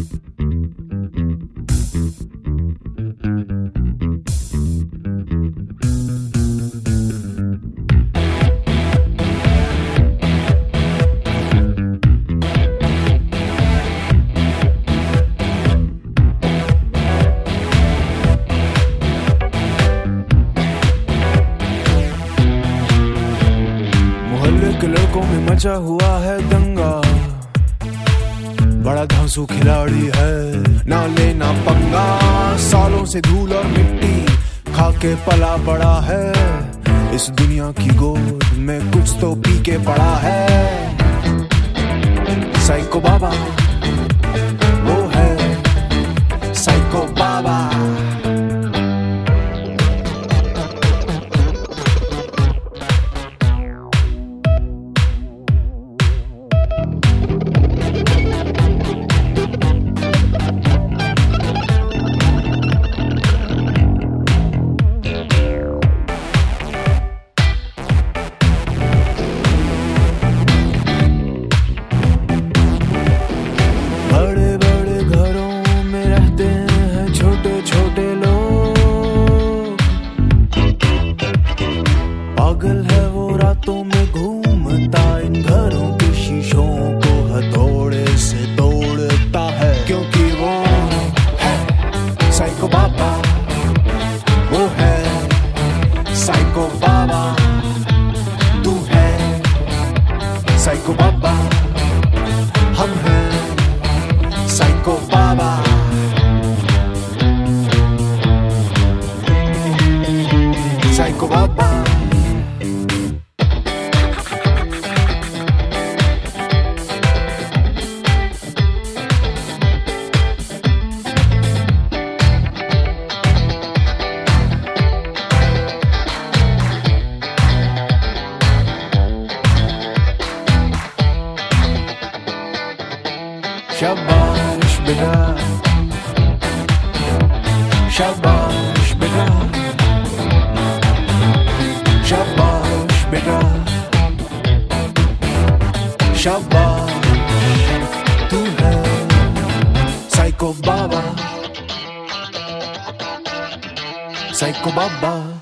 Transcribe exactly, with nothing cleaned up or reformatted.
के लड़कों में मचा हुआ है दंगा, बड़ा धांसू खिलाड़ी है, ना लेना पंगा। सालों से धूल और मिट्टी खा के पला पड़ा है, इस दुनिया की गोद में कुछ तो पी के पड़ा है। साइको बाबा वो है साइको बाबा। पागल है वो रातों में घूमता, इन घरों के शीशों को हथौड़े से तोड़ता है, क्योंकि वो है साइको बाबा। वो है साइको बाबा। तू है साइको बाबा। हम हैं साइको बाबा। साइको बाबा। शाबाश बेटा, शाबाश बेटा, शाबाश बेटा, शाबाश। तू है साइको बाबा। साइको बाबा।